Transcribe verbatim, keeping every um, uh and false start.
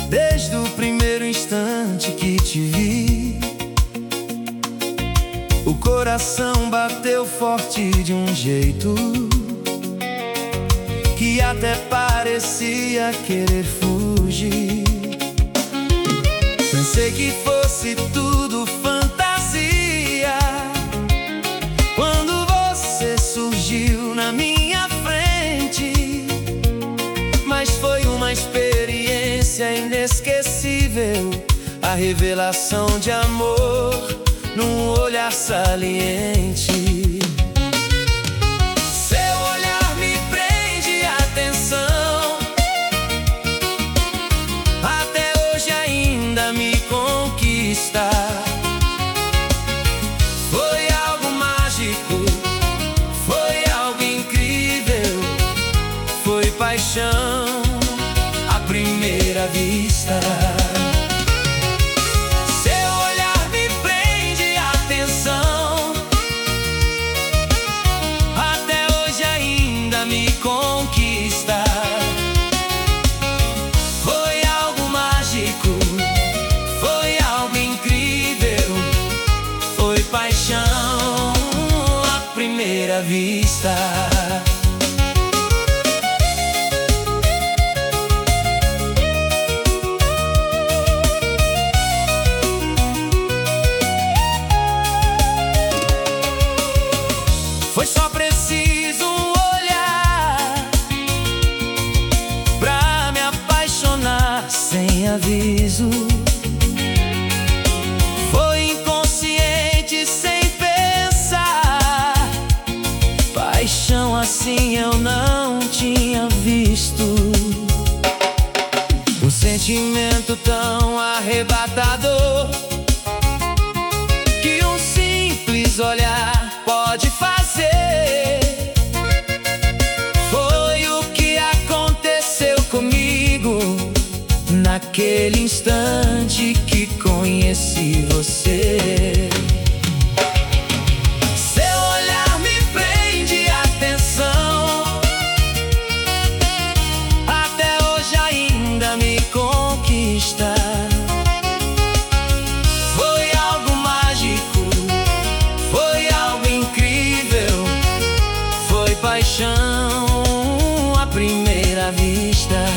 Desde o primeiro instante que te vi, o coração bateu forte de um jeito que até parecia querer fugir. Pensei que fosse tudo fantasia quando você surgiu na minha frente, mas foi uma experiência inesquecível, a revelação de amor num olhar saliente. Seu olhar me prende a atenção, até hoje ainda me conquista. Foi algo mágico, foi algo incrível, foi paixão à primeira vista. Conquista. Foi algo mágico, foi algo incrível, foi paixão à primeira vista. Foi só preciso um olhar pra me apaixonar sem aviso. Foi inconsciente, sem pensar. Paixão assim eu não tinha visto. Um sentimento tão arrebatador que um simples olhar pode fazer. Foi o que aconteceu comigo naquele instante que conheci você. Seu olhar me prende a atenção, até hoje ainda me conquista. Foi algo mágico, foi algo incrível, foi paixão à primeira vista.